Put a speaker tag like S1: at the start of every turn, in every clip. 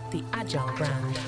S1: the Agile brand.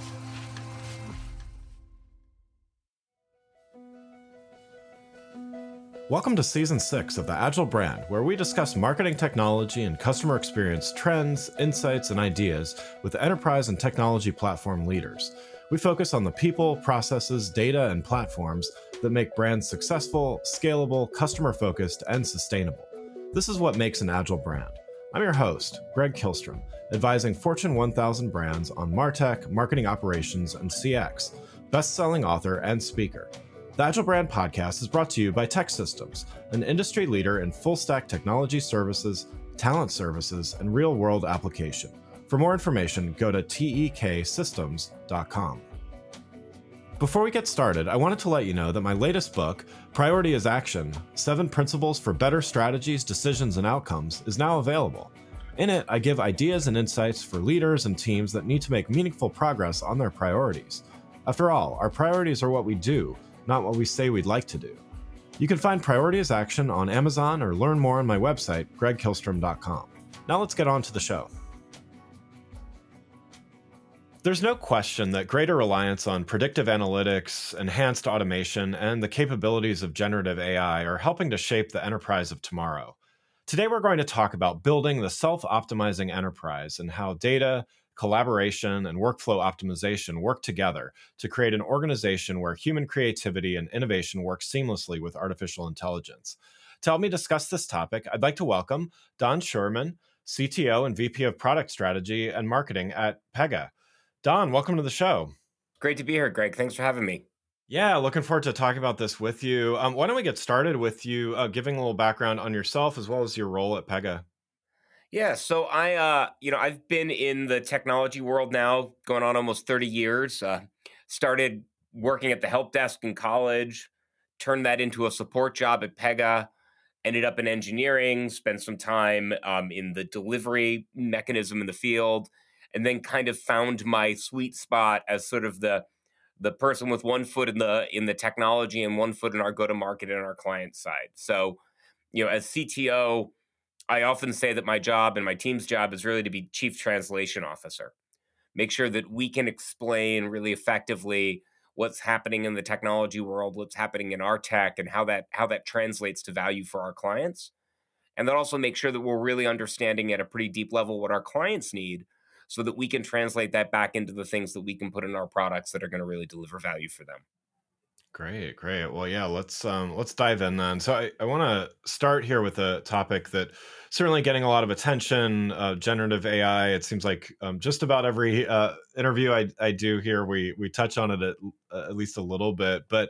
S2: Welcome to Season 6 of the Agile brand, where we discuss marketing technology and customer experience trends, insights, and ideas with enterprise and technology platform leaders. We focus on the people, processes, data, and platforms that make brands successful, scalable, customer-focused, and sustainable. This is what makes an Agile brand. I'm your host, Greg Kihlstrom, advising Fortune 1000 brands on MarTech, marketing operations, and CX, best-selling author and speaker. The Agile Brand Podcast is brought to you by TEKsystems, an industry leader in full-stack technology services, talent services, and real-world application. For more information, go to teksystems.com. Before we get started, I wanted to let you know that my latest book, Priority is Action: 7 Principles for Better Strategies, Decisions, and Outcomes, is now available. In it, I give ideas and insights for leaders and teams that need to make meaningful progress on their priorities. After all, our priorities are what we do, not what we say we'd like to do. You can find Priority is Action on Amazon or learn more on my website, gregkihlstrom.com. Now let's get on to the show. There's no question that greater reliance on predictive analytics, enhanced automation, and the capabilities of generative AI are helping to shape the enterprise of tomorrow. Today, we're going to talk about building the self-optimizing enterprise and how data, collaboration, and workflow optimization work together to create an organization where human creativity and innovation work seamlessly with artificial intelligence. To help me discuss this topic, I'd like to welcome Don Schuerman, CTO and VP of Product Strategy and Marketing at Pega. Don, welcome to the show.
S3: Great to be here, Greg. Thanks for having me.
S2: Yeah, looking forward to talking about this with you. Why don't we get started with you giving a little background on yourself as well as your role at Pega?
S3: Yeah, so I've been in the technology world now going on almost 30 years. Started working at the help desk in college, turned that into a support job at Pega, ended up in engineering, spent some time in the delivery mechanism in the field, and then kind of found my sweet spot as sort of the person with one foot in the technology and one foot in our go-to-market and our client side. So, as CTO, I often say that my job and my team's job is really to be chief translation officer. Make sure that we can explain really effectively what's happening in the technology world, what's happening in our tech, and how that translates to value for our clients. And then also make sure that we're really understanding at a pretty deep level what our clients need so that we can translate that back into the things that we can put in our products that are going to really deliver value for them.
S2: Great. Well, yeah, let's dive in then. So I want to start here with a topic that certainly getting a lot of attention, generative AI. It seems like just about every interview I do here, we touch on it at least a little bit. But,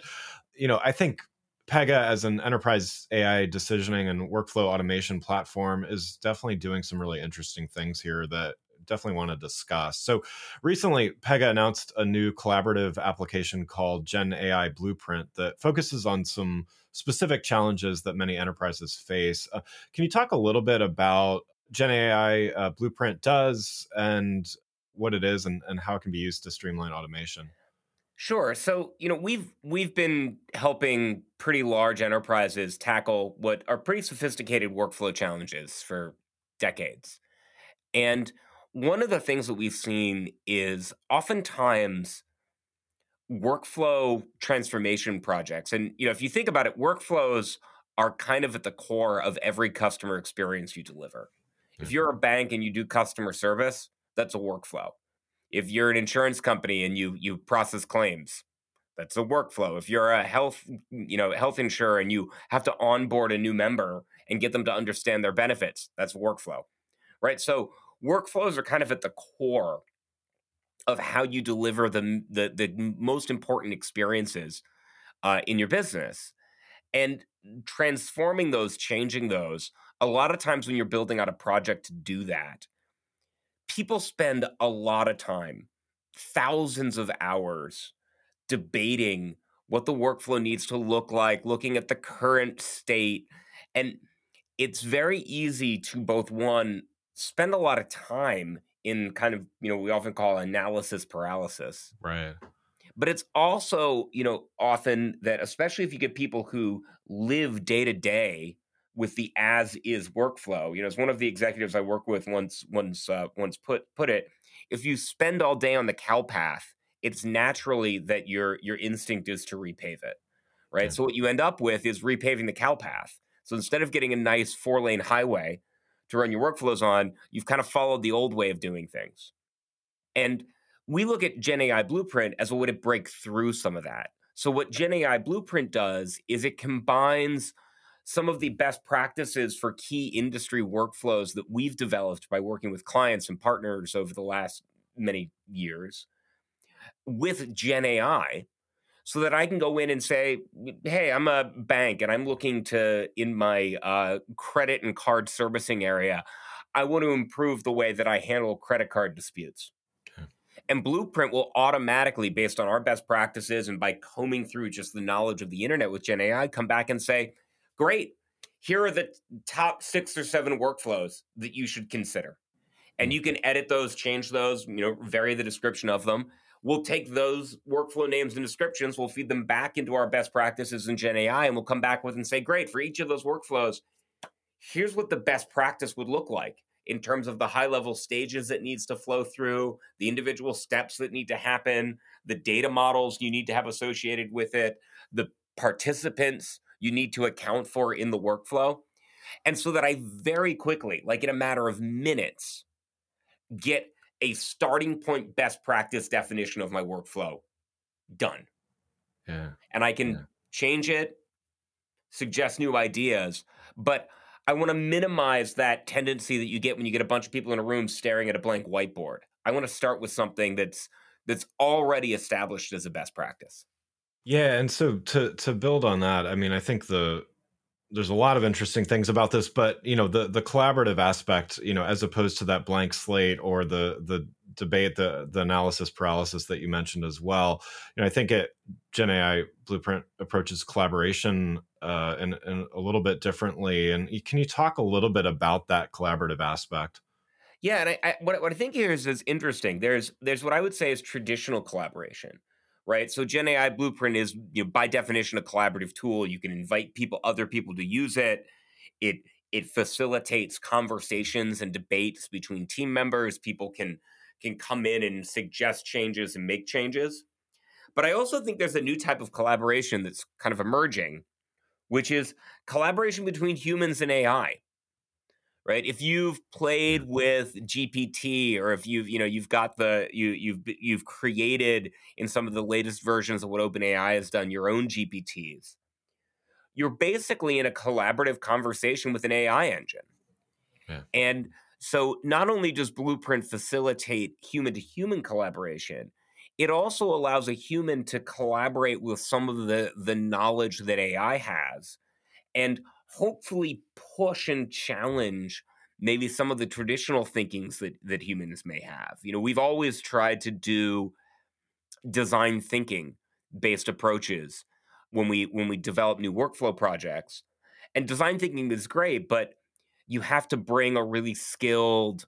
S2: I think Pega as an enterprise AI decisioning and workflow automation platform is definitely doing some really interesting things here that definitely want to discuss. So recently, Pega announced a new collaborative application called Gen AI Blueprint that focuses on some specific challenges that many enterprises face. Can you talk a little bit about Gen AI Blueprint does and what it is and how it can be used to streamline automation?
S3: Sure. So, we've been helping pretty large enterprises tackle what are pretty sophisticated workflow challenges for decades. And one of the things that we've seen is oftentimes workflow transformation projects. And, if you think about it, workflows are kind of at the core of every customer experience you deliver. If you're a bank and you do customer service, that's a workflow. If you're an insurance company and you process claims, that's a workflow. If you're a health insurer and you have to onboard a new member and get them to understand their benefits, that's a workflow, right? So workflows are kind of at the core of how you deliver the most important experiences in your business. And transforming those, changing those, a lot of times when you're building out a project to do that, people spend a lot of time, thousands of hours, debating what the workflow needs to look like, looking at the current state. And it's very easy to both, one, spend a lot of time in kind of, we often call analysis paralysis.
S2: Right.
S3: But it's also, often that, especially if you get people who live day to day with the as is workflow. As one of the executives I work with once put it, if you spend all day on the cow path, it's naturally that your instinct is to repave it, right?
S2: Yeah.
S3: So what you end up with is repaving the cow path. So instead of getting a nice 4-lane highway to run your workflows on, you've kind of followed the old way of doing things. And we look at Gen AI Blueprint as a way to break through some of that. So, what Gen AI Blueprint does is it combines some of the best practices for key industry workflows that we've developed by working with clients and partners over the last many years with Gen AI so that I can go in and say, hey, I'm a bank and I'm looking to, in my credit and card servicing area, I want to improve the way that I handle credit card disputes.
S2: Okay.
S3: And Blueprint will automatically, based on our best practices and by combing through just the knowledge of the internet with Gen AI, come back and say, great, here are the top 6 or 7 workflows that you should consider. And
S2: Mm.
S3: you can edit those, change those, vary the description of them. We'll take those workflow names and descriptions, we'll feed them back into our best practices in Gen AI, and we'll come back with and say, great, for each of those workflows, here's what the best practice would look like in terms of the high level stages it needs to flow through, the individual steps that need to happen, the data models you need to have associated with it, the participants you need to account for in the workflow. And so that I very quickly, like in a matter of minutes, get a starting point best practice definition of my workflow done.
S2: Yeah.
S3: And I
S2: Yeah.
S3: can change it, suggest new ideas, but I want to minimize that tendency that you get when you get a bunch of people in a room staring at a blank whiteboard. I want to start with something that's already established as a best practice.
S2: Yeah, and so to build on that, I mean, I think there's a lot of interesting things about this, but the collaborative aspect, as opposed to that blank slate or the debate, the analysis paralysis that you mentioned as well. I think Gen AI Blueprint approaches collaboration in a little bit differently. And can you talk a little bit about that collaborative aspect?
S3: Yeah, and what I think here is interesting. There's what I would say is traditional collaboration, right? So Gen AI Blueprint is, by definition, a collaborative tool. You can invite other people to use it. It it facilitates conversations and debates between team members. People can come in and suggest changes and make changes. But I also think there's a new type of collaboration that's kind of emerging, which is collaboration between humans and AI, right? If you've
S2: Yeah.
S3: played with GPT, or if you've got you've created in some of the latest versions of what OpenAI has done your own GPTs, you're basically in a collaborative conversation with an AI engine.
S2: Yeah.
S3: And so not only does Blueprint facilitate human to human collaboration, it also allows a human to collaborate with some of the knowledge that AI has and hopefully push and challenge maybe some of the traditional thinkings that humans may have. We've always tried to do design thinking based approaches when we develop new workflow projects. And design thinking is great, but you have to bring a really skilled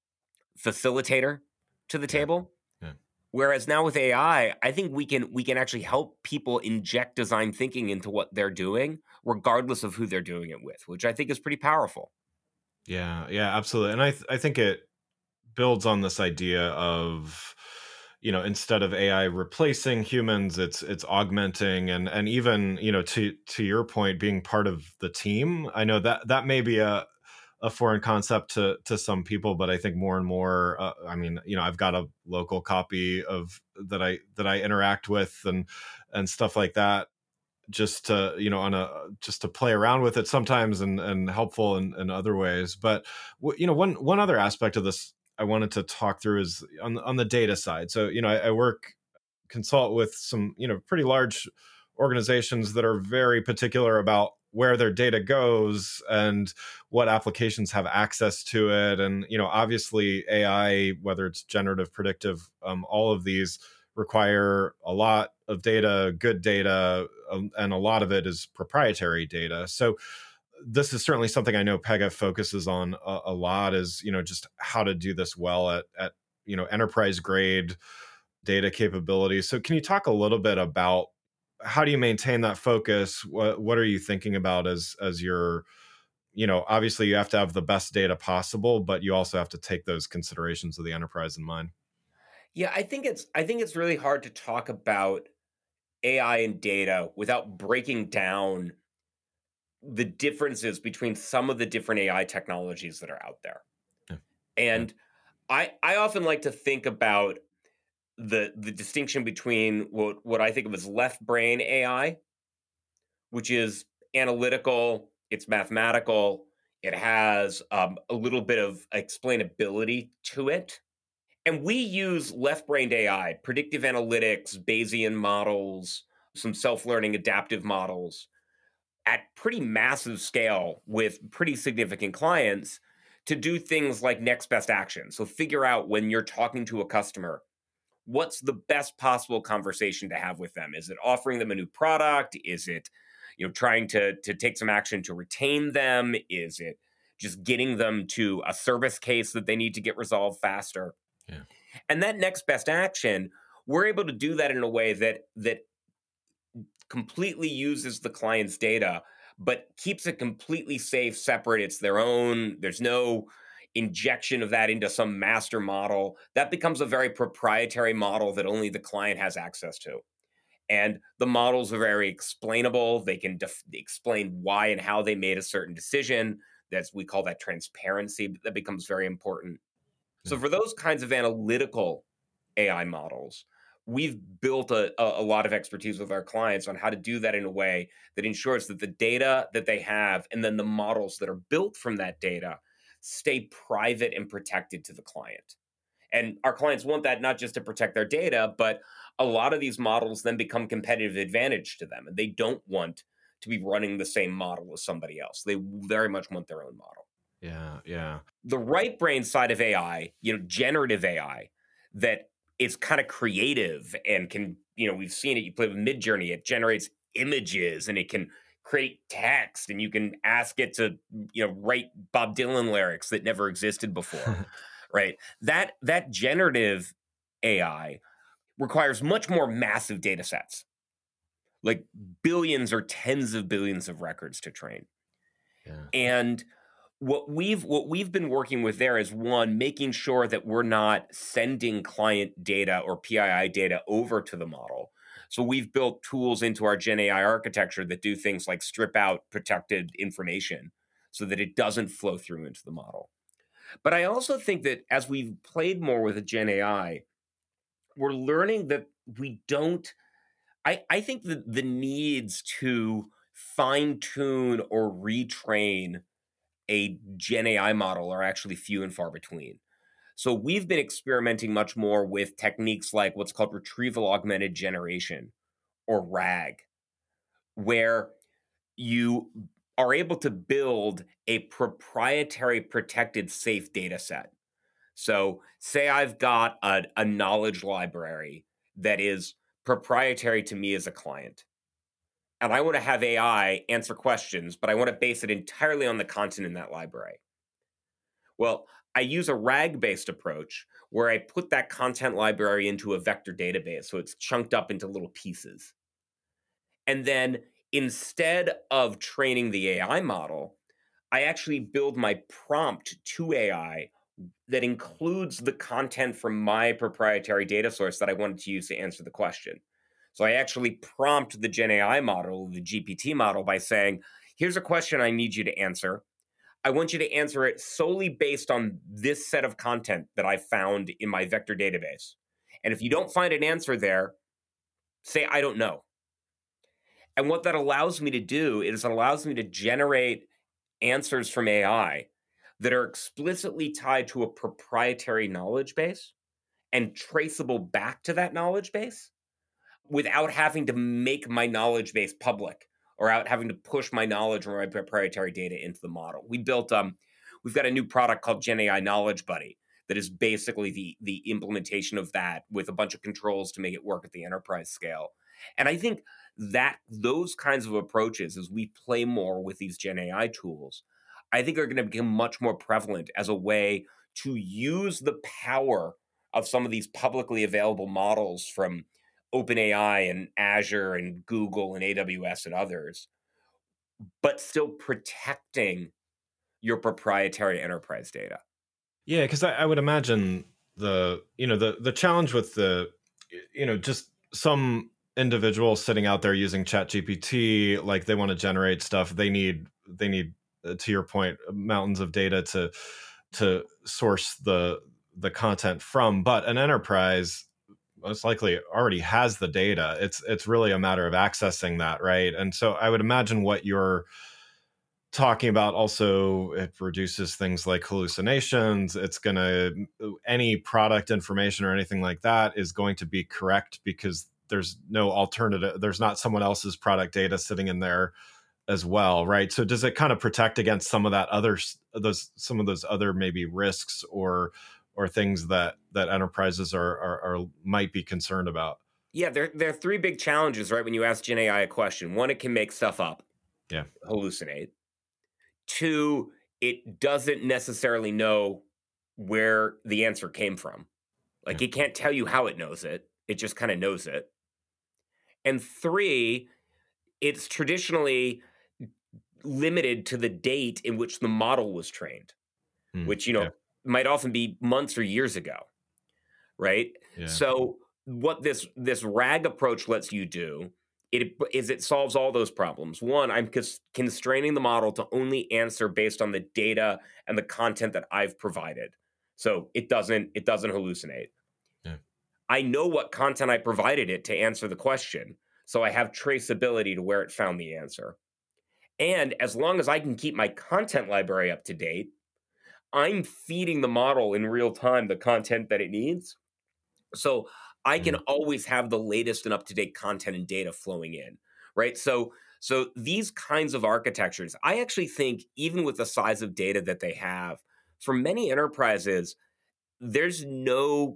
S3: facilitator to the
S2: Yeah.
S3: table.
S2: Yeah.
S3: Whereas now with AI, I think we can actually help people inject design thinking into what they're doing, regardless of who they're doing it with, which I think is pretty powerful.
S2: Yeah. Yeah. Absolutely. And I think it builds on this idea of instead of AI replacing humans, it's augmenting and even to your point, being part of the team. I know that may be a foreign concept to some people, but I think more and more, I mean, I've got a local copy of that I interact with and stuff like that, just to on a just to play around with it sometimes, and helpful in other ways. But one other aspect of this I wanted to talk through is on the data side. So I work consult with some pretty large organizations that are very particular about where their data goes and what applications have access to it. And obviously AI, whether it's generative, predictive, all of these require a lot of data, good data, and a lot of it is proprietary data. So this is certainly something I know Pega focuses on a lot, is just how to do this well at enterprise grade data capabilities. So can you talk a little bit about how do you maintain that focus? What are you thinking about as you're obviously you have to have the best data possible, but you also have to take those considerations of the enterprise in mind.
S3: Yeah, I think it's really hard to talk about AI and data without breaking down the differences between some of the different AI technologies that are out there.
S2: Yeah. Yeah.
S3: And I often like to think about the distinction between what I think of as left brain AI, which is analytical, it's mathematical, it has a little bit of explainability to it. And we use left brained AI, predictive analytics, Bayesian models, some self learning adaptive models at pretty massive scale with pretty significant clients to do things like next best action. So figure out when you're talking to a customer, what's the best possible conversation to have with them? Is it offering them a new product? Is it, trying to take some action to retain them? Is it just getting them to a service case that they need to get resolved faster?
S2: Yeah.
S3: And that next best action, we're able to do that in a way that completely uses the client's data, but keeps it completely safe, separate. It's their own. There's no injection of that into some master model. That becomes a very proprietary model that only the client has access to. And the models are very explainable. They can explain why and how they made a certain decision. We call that transparency. That becomes very important.
S2: Yeah.
S3: So for those kinds of analytical AI models, we've built a lot of expertise with our clients on how to do that in a way that ensures that the data that they have and then the models that are built from that data stay private and protected to the client. And our clients want that not just to protect their data, but a lot of these models then become competitive advantage to them. And they don't want to be running the same model as somebody else. They very much want their own model.
S2: Yeah. Yeah.
S3: The right brain side of AI, generative AI, that is kind of creative and can, we've seen it. You play with Midjourney, it generates images and it can create text, and you can ask it to, write Bob Dylan lyrics that never existed before, right? That generative AI requires much more massive data sets, like billions or tens of billions of records to train.
S2: Yeah.
S3: And what we've been working with there is, one, making sure that we're not sending client data or PII data over to the model. So we've built tools into our Gen AI architecture that do things like strip out protected information so that it doesn't flow through into the model. But I also think that as we've played more with a Gen AI, we're learning that we don't. I think that the needs to fine tune or retrain a Gen AI model are actually few and far between. So we've been experimenting much more with techniques like what's called retrieval augmented generation, or RAG, where you are able to build a proprietary protected safe data set. So say I've got a knowledge library that is proprietary to me as a client, and I want to have AI answer questions, but I want to base it entirely on the content in that library. Well, I use a RAG-based approach where I put that content library into a vector database, so it's chunked up into little pieces. And then instead of training the AI model, I actually build my prompt to AI that includes the content from my proprietary data source that I wanted to use to answer the question. So I actually prompt the Gen AI model, the GPT model, by saying, here's a question I need you to answer. I want you to answer it solely based on this set of content that I found in my vector database. And if you don't find an answer there, say, I don't know. And what that allows me to do is it allows me to generate answers from AI that are explicitly tied to a proprietary knowledge base and traceable back to that knowledge base without having to make my knowledge base public or out having to push my knowledge or my proprietary data into the model. We've got a new product called Gen AI Knowledge Buddy that is basically the implementation of that with a bunch of controls to make it work at the enterprise scale. And I think that those kinds of approaches, as we play more with these Gen AI tools, I think are going to become much more prevalent as a way to use the power of some of these publicly available models from OpenAI and Azure and Google and AWS and others, but still protecting your proprietary enterprise data.
S2: Yeah, because I would imagine the challenge with just some individuals sitting out there using ChatGPT, like they want to generate stuff. They need to your point, mountains of data to source the content from. But an enterprise most likely already has the data. It's really a matter of accessing that, right? And so I would imagine what you're talking about also, it reduces things like hallucinations. It's going to, any product information or anything like that is going to be correct because there's no alternative. There's not someone else's product data sitting in there as well, right? So does it kind of protect against some of that some of those other maybe risks or things that enterprises are might be concerned about?
S3: Yeah, there are three big challenges, right? When you ask Gen AI a question, one, it can make stuff up,
S2: Yeah.
S3: hallucinate. Two, it doesn't necessarily know where the answer came from.
S2: Yeah.
S3: Like it can't tell you how it knows it. It just kind of knows it. And three, it's traditionally limited to the date in which the model was trained, which,
S2: Yeah.
S3: might often be months or years ago, right?
S2: Yeah.
S3: So what this RAG approach lets you do it solves all those problems. One, I'm constraining the model to only answer based on the data and the content that I've provided. So it doesn't hallucinate.
S2: Yeah.
S3: I know what content I provided it to answer the question, so I have traceability to where it found the answer. And as long as I can keep my content library up to date, I'm feeding the model in real time the content that it needs. So I can
S2: Mm.
S3: always have the latest and up-to-date content and data flowing in, right? So these kinds of architectures, I actually think even with the size of data that they have, for many enterprises, there's no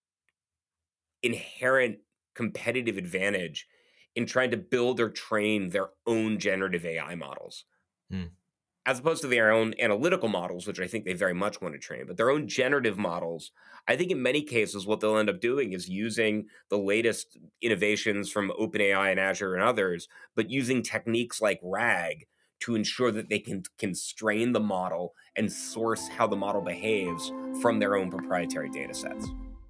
S3: inherent competitive advantage in trying to build or train their own generative AI models,
S2: Mm.
S3: as opposed to their own analytical models, which I think they very much want to train, but their own generative models. I think in many cases, what they'll end up doing is using the latest innovations from OpenAI and Azure and others, but using techniques like RAG to ensure that they can constrain the model and source how the model behaves from their own proprietary data sets.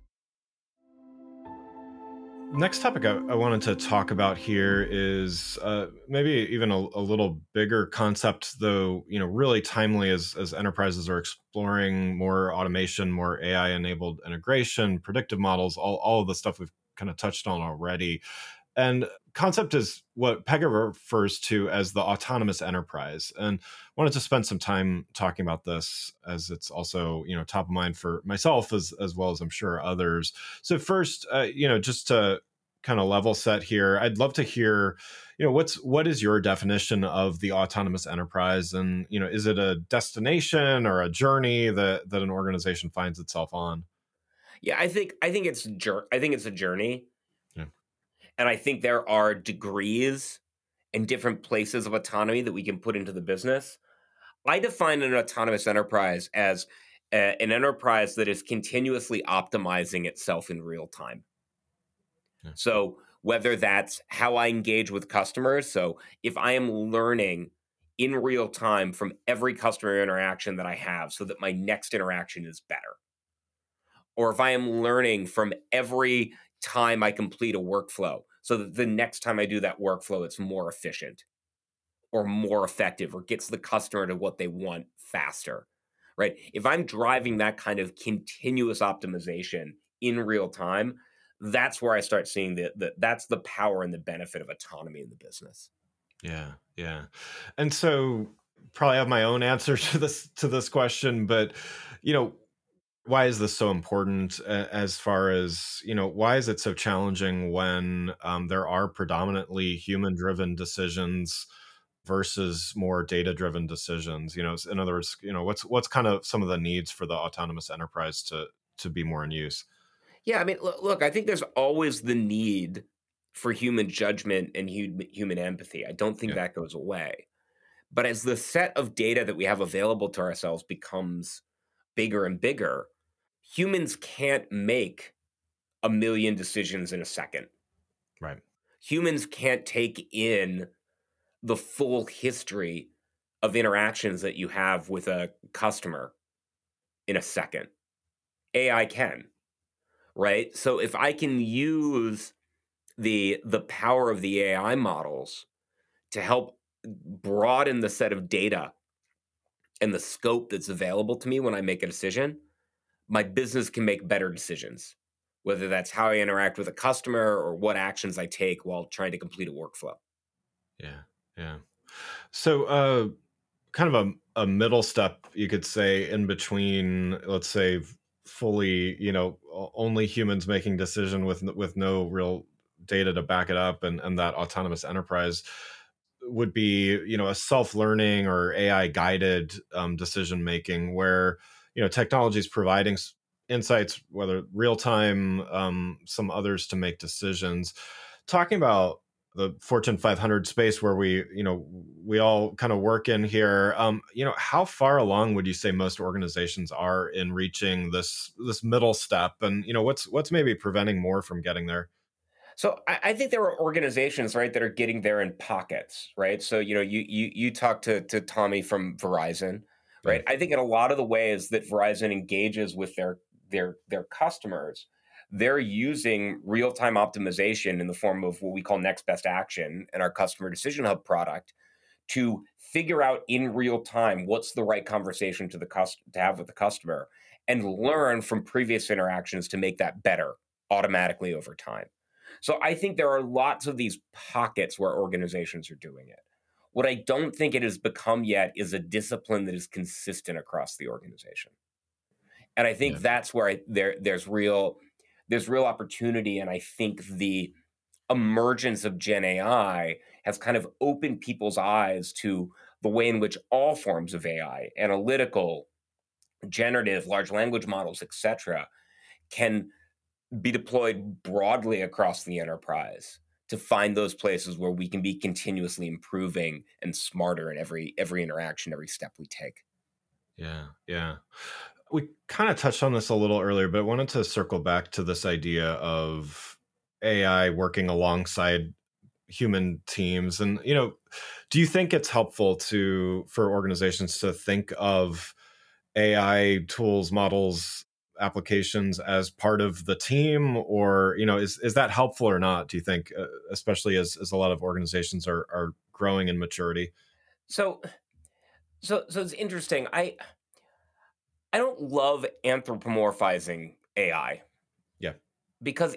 S2: Next topic I wanted to talk about here is maybe even a little bigger concept, though, really timely as enterprises are exploring more automation, more AI enabled integration, predictive models, all of the stuff we've kind of touched on already. And concept is what Pega refers to as the autonomous enterprise. And wanted to spend some time talking about this as it's also, top of mind for myself as well as I'm sure others. So first, just to kind of level set here, I'd love to hear, what is your definition of the autonomous enterprise? And, is it a destination or a journey that an organization finds itself on?
S3: Yeah, I think it's a journey,
S2: Yeah.
S3: and I think there are degrees and different places of autonomy that we can put into the business. I define an autonomous enterprise as an enterprise that is continuously optimizing itself in real time.
S2: Yeah.
S3: So, whether that's how I engage with customers, so if I am learning in real time from every customer interaction that I have so that my next interaction is better, or if I am learning from every time I complete a workflow so that the next time I do that workflow, it's more efficient or more effective or gets the customer to what they want faster, right? If I'm driving that kind of continuous optimization in real time, that's where I start seeing that's the power and the benefit of autonomy in the business.
S2: Yeah, yeah. And so probably have my own answer to this question, but you know, why is this so important as far as, why is it so challenging when there are predominantly human driven decisions versus more data driven decisions? In other words, what's kind of some of the needs for the autonomous enterprise to be more in use?
S3: Yeah, I mean, look, I think there's always the need for human judgment and human empathy. I don't think
S2: Yeah.
S3: that goes away. But as the set of data that we have available to ourselves becomes bigger and bigger, humans can't make a million decisions in a second.
S2: Right.
S3: Humans can't take in the full history of interactions that you have with a customer in a second. AI can, right? So if I can use the power of the AI models to help broaden the set of data and the scope that's available to me when I make a decision, my business can make better decisions, whether that's how I interact with a customer or what actions I take while trying to complete a workflow.
S2: Yeah. Yeah. So, kind of a middle step, you could say, in between, let's say, fully, only humans making decision with no real data to back it up, and that autonomous enterprise would be, a self-learning or AI guided decision making, where technology is providing insights, whether real time, some others to make decisions. Talking about the Fortune 500 space where we all kind of work in here. How far along would you say most organizations are in reaching this middle step, and what's maybe preventing more from getting there?
S3: So I think there are organizations, right, that are getting there in pockets, right? So you talk to Tommy from Verizon,
S2: Yeah,
S3: right? I think in a lot of the ways that Verizon engages with their customers, they're using real time optimization in the form of what we call next best action and our customer decision hub product to figure out in real time what's the right conversation to have with the customer and learn from previous interactions to make that better automatically over time. So I think there are lots of these pockets where organizations are doing it. What I don't think it has become yet is a discipline that is consistent across the organization. And I think
S2: yeah,
S3: that's where there's real opportunity. And I think the emergence of Gen AI has kind of opened people's eyes to the way in which all forms of AI, analytical, generative, large language models, etc., can be deployed broadly across the enterprise to find those places where we can be continuously improving and smarter in every interaction, every step we take.
S2: yeah, yeah. We kind of touched on this a little earlier, but I wanted to circle back to this idea of AI working alongside human teams. And do you think it's helpful for organizations to think of AI tools, models, applications as part of the team, or is that helpful or not, do you think, especially as a lot of organizations are growing in maturity?
S3: So so it's interesting. I don't love anthropomorphizing AI
S2: Yeah,
S3: because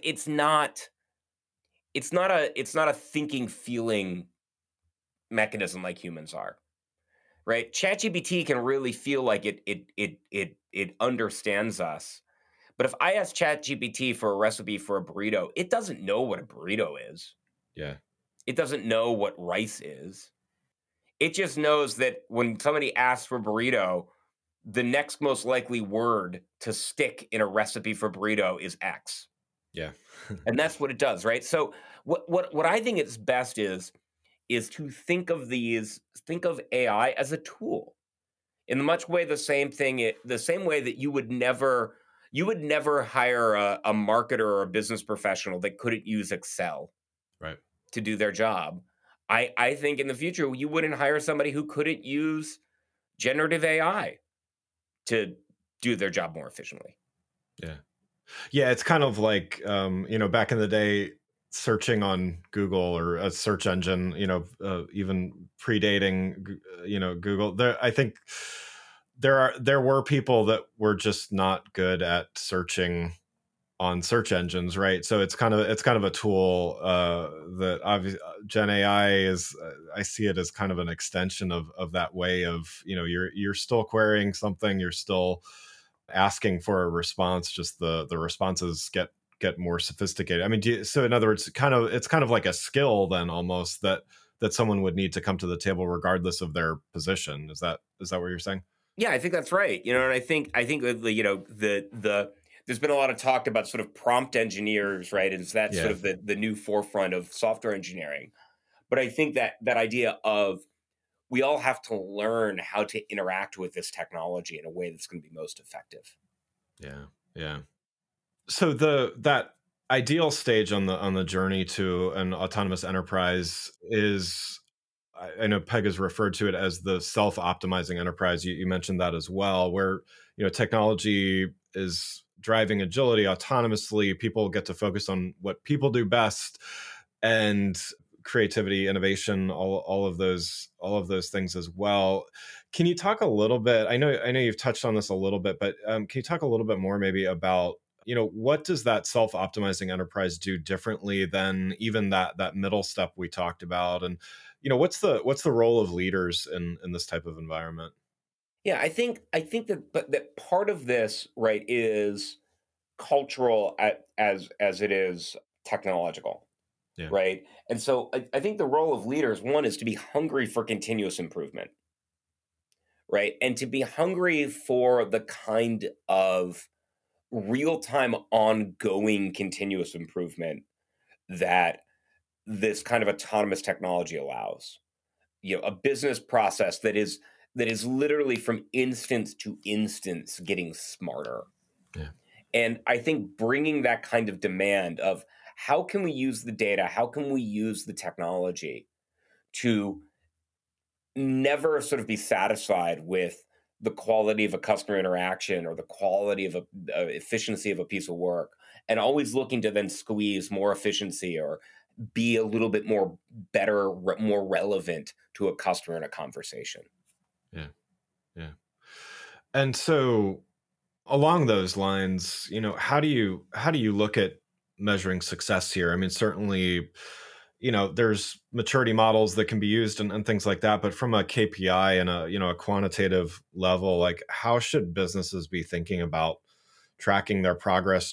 S3: it's not a thinking feeling mechanism like humans are. Right? ChatGPT can really feel like it understands us. But if I ask ChatGPT for a recipe for a burrito, it doesn't know what a burrito is.
S2: yeah,
S3: It doesn't know what rice is. It just knows that when somebody asks for burrito, the next most likely word to stick in a recipe for burrito is X.
S2: yeah.
S3: And that's what it does, right? So what I think it's best is to think of AI as a tool. In the much way the same way that you would never hire a marketer or a business professional that couldn't use Excel
S2: Right.
S3: to do their job. I think in the future you wouldn't hire somebody who couldn't use generative AI to do their job more efficiently.
S2: Yeah. Yeah, it's kind of like, back in the day, searching on Google or a search engine, even predating, Google. I think there were people that were just not good at searching on search engines, right? So it's kind of a tool, that obviously Gen AI is. I see it as kind of an extension of that way of, you're still querying something, you're still asking for a response, just the responses get more sophisticated. I mean, so in other words, it's kind of like a skill then, almost, that someone would need to come to the table regardless of their position. Is that what you're saying?
S3: Yeah, I think that's right. And I think that there's been a lot of talk about sort of prompt engineers, right? And so that's sort
S2: Yeah.
S3: of the new forefront of software engineering. But I think that idea of we all have to learn how to interact with this technology in a way that's going to be most effective.
S2: Yeah. Yeah. So that ideal stage on the journey to an autonomous enterprise is I know Peg has referred to it as the self-optimizing enterprise. You mentioned that as well, where technology is driving agility autonomously. People get to focus on what people do best, and creativity, innovation, all of those things as well. Can you talk a little bit? I know you've touched on this a little bit, but can you talk a little bit more maybe about what does that self-optimizing enterprise do differently than even that middle step we talked about? And what's the role of leaders in this type of environment?
S3: Yeah, I think that part of this, right, is cultural as it is technological,
S2: Yeah.
S3: right? And so I think the role of leaders, one, is to be hungry for continuous improvement, right? And to be hungry for the kind of real time, ongoing, continuous improvement that this kind of autonomous technology allows. A business process that is literally from instance to instance getting smarter.
S2: Yeah.
S3: And I think bringing that kind of demand of how can we use the data, how can we use the technology to never sort of be satisfied with the quality of a customer interaction or the quality of efficiency of a piece of work, and always looking to then squeeze more efficiency or be a little bit more better, more relevant to a customer in a conversation.
S2: Yeah. Yeah. And so along those lines, how do you look at measuring success here? I mean, certainly, there's maturity models that can be used and things like that, but from a KPI and a quantitative level, like how should businesses be thinking about tracking their progress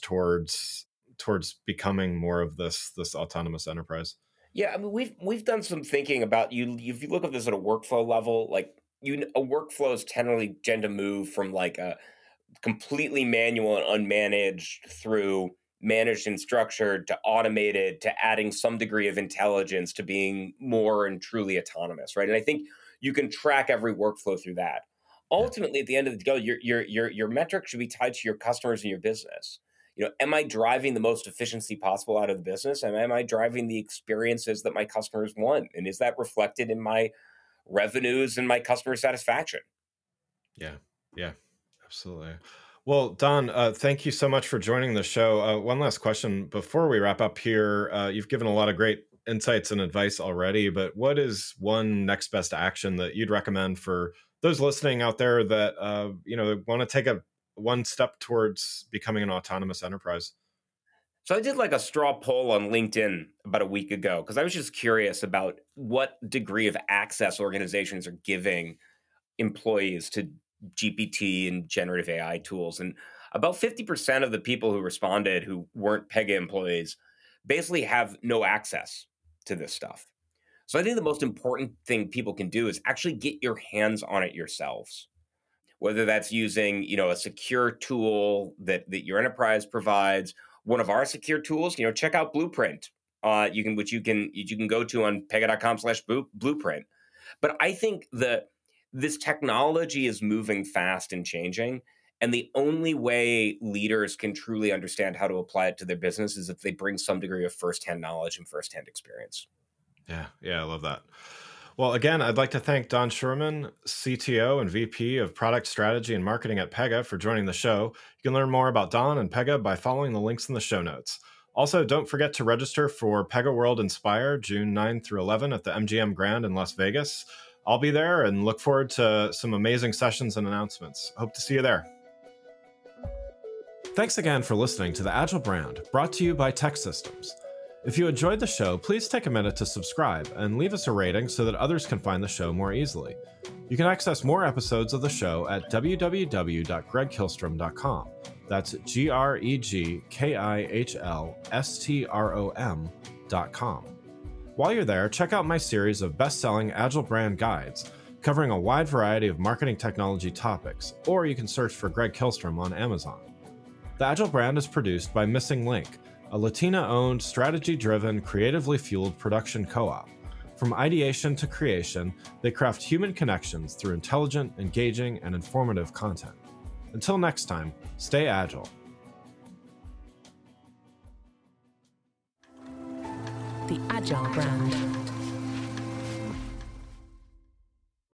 S2: towards becoming more of this autonomous enterprise?
S3: Yeah, I mean, we've done some thinking about you. If you look at this at a workflow level, like a workflows generally tend to move from like a completely manual and unmanaged through managed and structured to automated to adding some degree of intelligence to being more and truly autonomous, right? And I think you can track every workflow through that.
S2: Yeah.
S3: Ultimately, at the end of the day, your metric should be tied to your customers and your business. Am I driving the most efficiency possible out of the business? And am I driving the experiences that my customers want? And is that reflected in my revenues and my customer satisfaction?
S2: Yeah. Yeah. Absolutely. Well, Don, thank you so much for joining the show. One last question before we wrap up here. You've given a lot of great insights and advice already, but what is one next best action that you'd recommend for those listening out there that want to take a one step towards becoming an autonomous enterprise?
S3: So I did like a straw poll on LinkedIn about a week ago because I was just curious about what degree of access organizations are giving employees to GPT and generative AI tools. And about 50% of the people who responded who weren't Pega employees basically have no access to this stuff. So I think the most important thing people can do is actually get your hands on it yourselves. Whether that's using, a secure tool that your enterprise provides, one of our secure tools, check out Blueprint. You can go to on pega.com/blueprint. But I think that this technology is moving fast and changing. And the only way leaders can truly understand how to apply it to their business is if they bring some degree of firsthand knowledge and firsthand experience.
S2: Yeah, yeah, I love that. Well, again, I'd like to thank Don Schuerman, CTO and VP of Product Strategy and Marketing at Pega, for joining the show. You can learn more about Don and Pega by following the links in the show notes. Also, don't forget to register for Pega World Inspire June 9 through 11 at the MGM Grand in Las Vegas. I'll be there and look forward to some amazing sessions and announcements. Hope to see you there. Thanks again for listening to the Agile Brand, brought to you by TEKsystems. If you enjoyed the show, please take a minute to subscribe and leave us a rating so that others can find the show more easily. You can access more episodes of the show at www.gregkihlstrom.com. That's GregKihlstrom.com. While you're there, check out my series of best-selling Agile Brand guides covering a wide variety of marketing technology topics, or you can search for Greg Kihlstrom on Amazon. The Agile Brand is produced by Missing Link, a Latina-owned, strategy-driven, creatively fueled production co-op. From ideation to creation, they craft human connections through intelligent, engaging, and informative content. Until next time, stay agile.
S1: The Agile Brand.